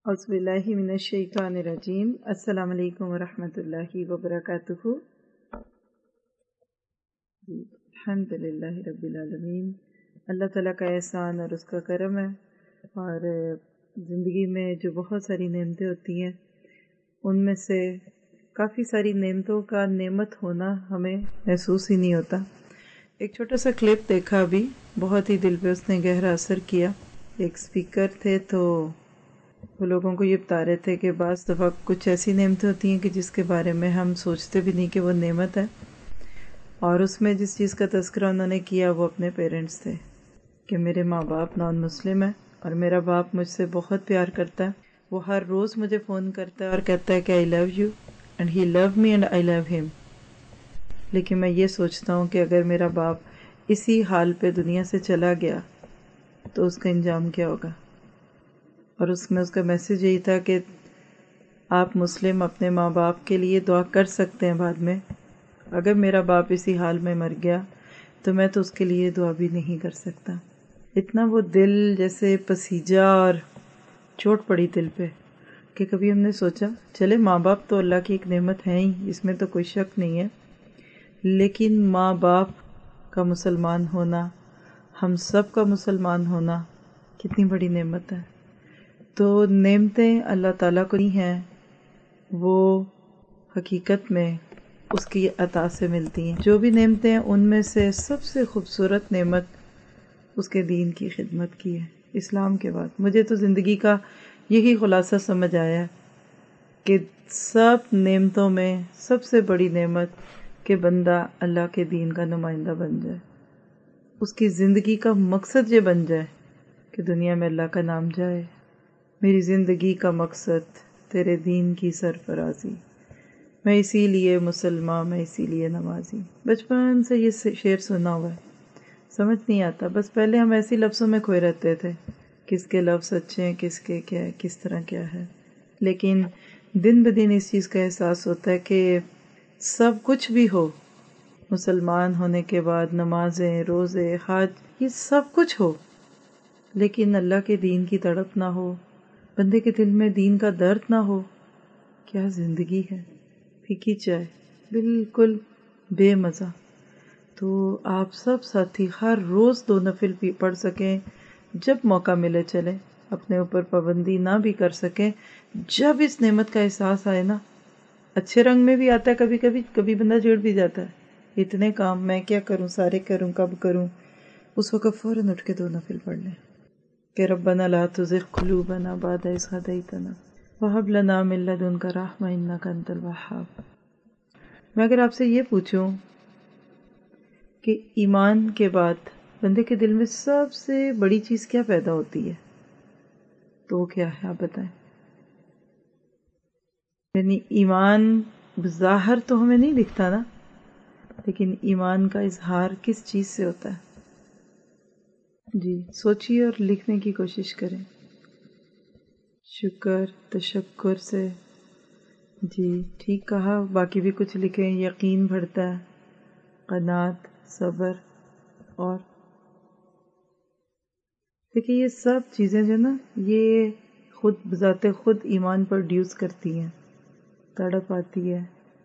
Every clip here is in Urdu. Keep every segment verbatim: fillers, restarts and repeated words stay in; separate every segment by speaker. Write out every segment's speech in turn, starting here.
Speaker 1: اعوذ باللہ من الشیطان الرجیم۔ السلام علیکم ورحمۃ اللہ وبرکاتہ۔ جی الحمد للہ رب العالمین، اللہ تعالیٰ کا احسان اور اس کا کرم ہے، اور زندگی میں جو بہت ساری نعمتیں ہوتی ہیں ان میں سے کافی ساری نعمتوں کا نعمت ہونا ہمیں محسوس ہی نہیں ہوتا۔ ایک چھوٹا سا کلپ دیکھا ابھی، بہت ہی دل پہ اس نے گہرا اثر کیا۔ ایک اسپیکر تھے تو وہ لوگوں کو یہ بتا رہے تھے کہ بعض دفعہ کچھ ایسی نعمتیں ہوتی ہیں کہ جس کے بارے میں ہم سوچتے بھی نہیں کہ وہ نعمت ہے، اور اس میں جس چیز کا تذکرہ انہوں نے کیا وہ اپنے پیرنٹس تھے، کہ میرے ماں باپ نان مسلم ہیں اور میرا باپ مجھ سے بہت پیار کرتا ہے، وہ ہر روز مجھے فون کرتا ہے اور کہتا ہے کہ I love you and he love me and I love ہم، لیکن میں یہ سوچتا ہوں کہ اگر میرا باپ اسی حال پہ دنیا سے چلا گیا تو اس کا انجام کیا ہوگا۔ اور اس میں اس کا میسیج یہی تھا کہ آپ مسلم اپنے ماں باپ کے لیے دعا کر سکتے ہیں بعد میں، اگر میرا باپ اسی حال میں مر گیا تو میں تو اس کے لیے دعا بھی نہیں کر سکتا۔ اتنا وہ دل جیسے پسیجا اور چوٹ پڑی دل پہ کہ کبھی ہم نے سوچا چلے ماں باپ تو اللہ کی ایک نعمت ہے ہی، اس میں تو کوئی شک نہیں ہے، لیکن ماں باپ کا مسلمان ہونا، ہم سب کا مسلمان ہونا کتنی بڑی نعمت ہے۔ تو نعمتیں اللہ تعالیٰ کو ہی ہیں، وہ حقیقت میں اس کی عطا سے ملتی ہیں۔ جو بھی نعمتیں ہیں ان میں سے سب سے خوبصورت نعمت اس کے دین کی خدمت کی ہے، اسلام کے بعد۔ مجھے تو زندگی کا یہی خلاصہ سمجھ آیا ہے کہ سب نعمتوں میں سب سے بڑی نعمت کہ بندہ اللہ کے دین کا نمائندہ بن جائے، اس کی زندگی کا مقصد یہ بن جائے کہ دنیا میں اللہ کا نام جائے۔ میری زندگی کا مقصد تیرے دین کی سرفرازی، میں اسی لیے مسلمان، میں اسی لیے نمازی۔ بچپن سے یہ شعر سنا ہوا ہے، سمجھ نہیں آتا، بس پہلے ہم ایسی لفظوں میں کھوئے رہتے تھے، کس کے لفظ اچھے ہیں، کس کے کیا ہے، کس طرح کیا ہے، لیکن دن بدن اس چیز کا احساس ہوتا ہے کہ سب کچھ بھی ہو، مسلمان ہونے کے بعد نمازیں، روزے، حج، یہ سب کچھ ہو، لیکن اللہ کے دین کی تڑپ نہ ہو، بندے کے دل میں دین کا درد نہ ہو، کیا زندگی ہے، پھیکی چائے، بالکل بے مزہ۔ تو آپ سب ساتھی ہر روز دو نفل بھی پڑھ سکیں، جب موقع ملے چلیں، اپنے اوپر پابندی نہ بھی کر سکیں، جب اس نعمت کا احساس آئے نا، اچھے رنگ میں بھی آتا ہے، کبھی کبھی کبھی بندہ جڑ بھی جاتا ہے، اتنے کام میں کیا کروں، سارے کروں، کب کروں، اس وقت فوراً اٹھ کے دو نفل پڑھ لیں کہ ربنا لا تزغ قلوبنا بعد اذ ہدیتنا وہب لنا من لدنک رحمۃ انک انت الوہاب۔ میں اگر آپ سے یہ پوچھوں کہ ایمان کے بعد بندے کے دل میں سب سے بڑی چیز کیا پیدا ہوتی ہے تو وہ کیا ہے، آپ بتائیں؟ یعنی ایمان بظاہر تو ہمیں نہیں دکھتا نا، لیکن ایمان کا اظہار کس چیز سے ہوتا ہے؟ جی سوچیے اور لکھنے کی کوشش کریں۔ شکر، تشکر سے، جی ٹھیک کہا، باقی بھی کچھ لکھیں، یقین بڑھتا ہے، قناعت، صبر، اور دیکھیے یہ سب چیزیں جو نا یہ خود بذات خود ایمان پروڈیوس کرتی ہیں، تڑپ آتی ہے۔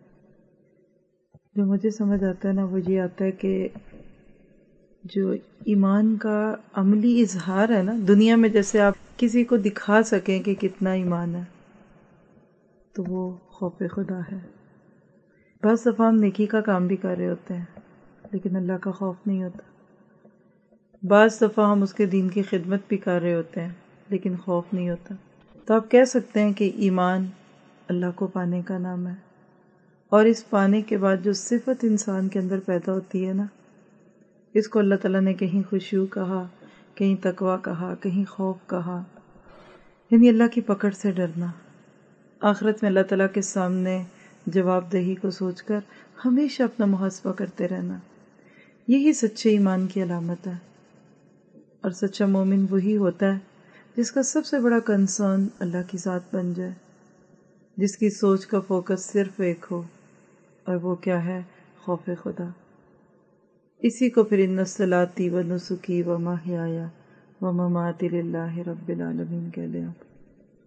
Speaker 1: جو مجھے سمجھ آتا ہے نا وہ یہ آتا ہے کہ جو ایمان کا عملی اظہار ہے نا دنیا میں، جیسے آپ کسی کو دکھا سکیں کہ کتنا ایمان ہے، تو وہ خوف خدا ہے۔ بعض دفعہ ہم نیکی کا کام بھی کر رہے ہوتے ہیں لیکن اللہ کا خوف نہیں ہوتا، بعض دفعہ ہم اس کے دین کی خدمت بھی کر رہے ہوتے ہیں لیکن خوف نہیں ہوتا۔ تو آپ کہہ سکتے ہیں کہ ایمان اللہ کو پانے کا نام ہے، اور اس پانے کے بعد جو صفت انسان کے اندر پیدا ہوتی ہے نا، اس کو اللہ تعالیٰ نے کہیں خشوع کہا، کہیں تقویٰ کہا، کہیں خوف کہا، یعنی اللہ کی پکڑ سے ڈرنا، آخرت میں اللہ تعالیٰ کے سامنے جواب دہی کو سوچ کر ہمیشہ اپنا محاسبہ کرتے رہنا، یہی سچے ایمان کی علامت ہے۔ اور سچا مومن وہی ہوتا ہے جس کا سب سے بڑا کنسرن اللہ کی ذات بن جائے، جس کی سوچ کا فوکس صرف ایک ہو، اور وہ کیا ہے؟ خوف خدا۔ اسی کو پھر ان صلاتی و نسکی و محیایا و مماتی للہ رب العالمین کہہ لیں آپ۔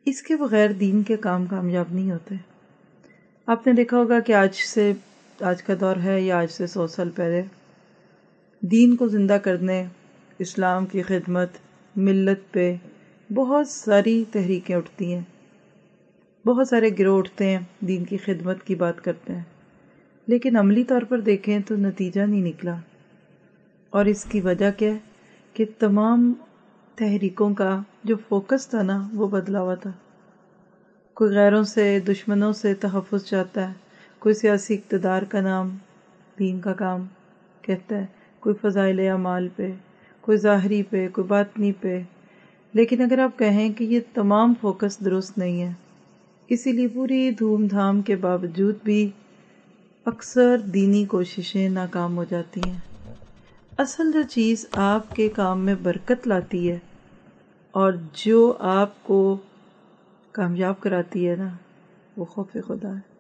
Speaker 1: اس کے بغیر دین کے کام کامیاب نہیں ہوتے۔ آپ نے دیکھا ہوگا کہ آج سے آج کا دور ہے یا آج سے سو سال پہلے دین کو زندہ کرنے، اسلام کی خدمت، ملت پہ بہت ساری تحریکیں اٹھتی ہیں، بہت سارے گروہ اٹھتے ہیں، دین کی خدمت کی بات کرتے ہیں، لیکن عملی طور پر دیکھیں تو نتیجہ نہیں نکلا۔ اور اس کی وجہ کیا ہے کہ تمام تحریکوں کا جو فوکس تھا نا وہ بدلا ہوا تھا۔ کوئی غیروں سے، دشمنوں سے تحفظ چاہتا ہے، کوئی سیاسی اقتدار کا نام دین کا کام کہتا ہے، کوئی فضائل اعمال پہ، کوئی ظاہری پہ، کوئی باطنی پہ۔ لیکن اگر آپ کہیں کہ یہ تمام فوکس درست نہیں ہے، اسی لیے پوری دھوم دھام کے باوجود بھی اکثر دینی کوششیں ناکام ہو جاتی ہیں۔ اصل جو چیز آپ کے کام میں برکت لاتی ہے اور جو آپ کو کامیاب کراتی ہے نا، وہ خوف خدا ہے۔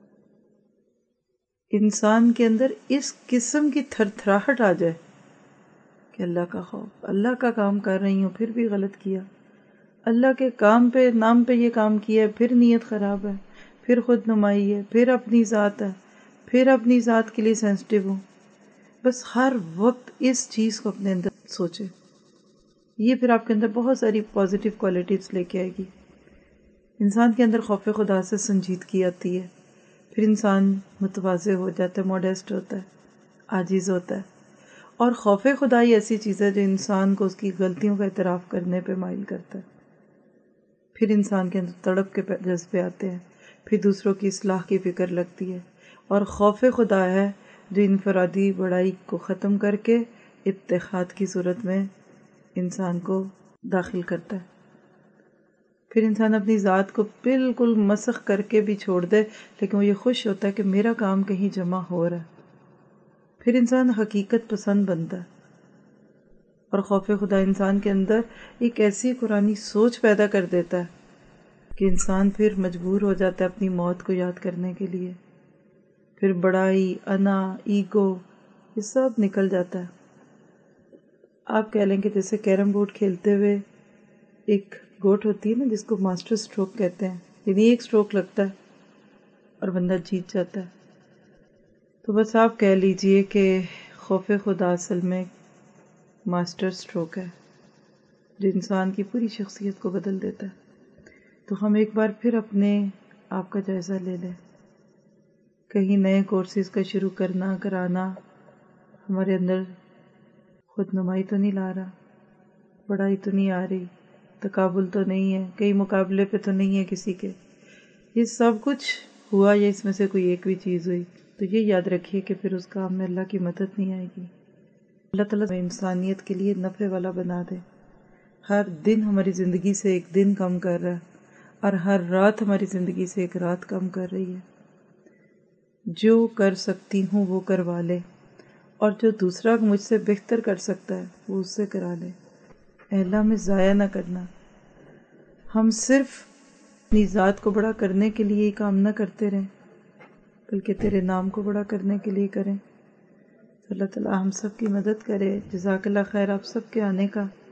Speaker 1: انسان کے اندر اس قسم کی تھر تھراہٹ آ جائے کہ اللہ کا خوف، اللہ کا کام کر رہی ہوں پھر بھی غلط کیا، اللہ کے کام پہ نام پہ یہ کام کیا ہے پھر نیت خراب ہے، پھر خود نمائی ہے، پھر اپنی ذات ہے، پھر اپنی ذات کے لیے سینسٹیو ہوں۔ بس ہر وقت اس چیز کو اپنے اندر سوچے، یہ پھر آپ کے اندر بہت ساری پازیٹیو کوالٹیز لے کے آئے گی۔ انسان کے اندر خوف خدا سے سنجیدگی آتی ہے، پھر انسان متواضع ہو جاتا ہے، موڈیسٹ ہوتا ہے، عاجز ہوتا ہے۔ اور خوف خدا ہی ایسی چیز ہے جو انسان کو اس کی غلطیوں کا اعتراف کرنے پہ مائل کرتا ہے۔ پھر انسان کے اندر تڑپ کے جذبے آتے ہیں، پھر دوسروں کی اصلاح کی فکر لگتی ہے، اور خوف خدا ہے جو انفرادی بڑائی کو ختم کر کے اتحاد کی صورت میں انسان کو داخل کرتا ہے۔ پھر انسان اپنی ذات کو بالکل مسخ کر کے بھی چھوڑ دے، لیکن وہ یہ خوش ہوتا ہے کہ میرا کام کہیں جمع ہو رہا ہے۔ پھر انسان حقیقت پسند بنتا ہے، اور خوف خدا انسان کے اندر ایک ایسی قرآنی سوچ پیدا کر دیتا ہے کہ انسان پھر مجبور ہو جاتا ہے اپنی موت کو یاد کرنے کے لیے۔ پھر بڑائی، انا، ایگو، یہ سب نکل جاتا ہے۔ آپ کہہ لیں کہ جیسے کیرم بورڈ کھیلتے ہوئے ایک گوٹ ہوتی ہے نا جس کو ماسٹر سٹروک کہتے ہیں، یعنی ایک سٹروک لگتا ہے اور بندہ جیت جاتا ہے۔ تو بس آپ کہہ لیجئے کہ خوف خدا اصل میں ماسٹر سٹروک ہے جو انسان کی پوری شخصیت کو بدل دیتا ہے۔ تو ہم ایک بار پھر اپنے آپ کا جائزہ لے لیں، کہیں نئے کورسز کا شروع کرنا کرانا ہمارے اندر خود نمائی تو نہیں لا رہا، بڑائی تو نہیں آ رہی، تقابل تو نہیں ہے، کئی مقابلے پہ تو نہیں ہے کسی کے۔ یہ سب کچھ ہوا یا اس میں سے کوئی ایک بھی چیز ہوئی تو یہ یاد رکھیے کہ پھر اس کام میں اللہ کی مدد نہیں آئے گی۔ اللہ تعالیٰ انسانیت کے لیے نفع والا بنا دے۔ ہر دن ہماری زندگی سے ایک دن کم کر رہا ہے، اور ہر رات ہماری زندگی سے ایک رات کم کر رہی ہے۔ جو کر سکتی ہوں وہ کروا لے، اور جو دوسرا مجھ سے بہتر کر سکتا ہے وہ اس سے کرا لے۔ اے اللہ ہمیں ضائع نہ کرنا، ہم صرف اپنی ذات کو بڑا کرنے کے لیے یہ کام نہ کرتے رہیں بلکہ تیرے نام کو بڑا کرنے کے لیے کریں۔ اللہ تعالیٰ ہم سب کی مدد کرے۔ جزاک اللہ خیر آپ سب کے آنے کا۔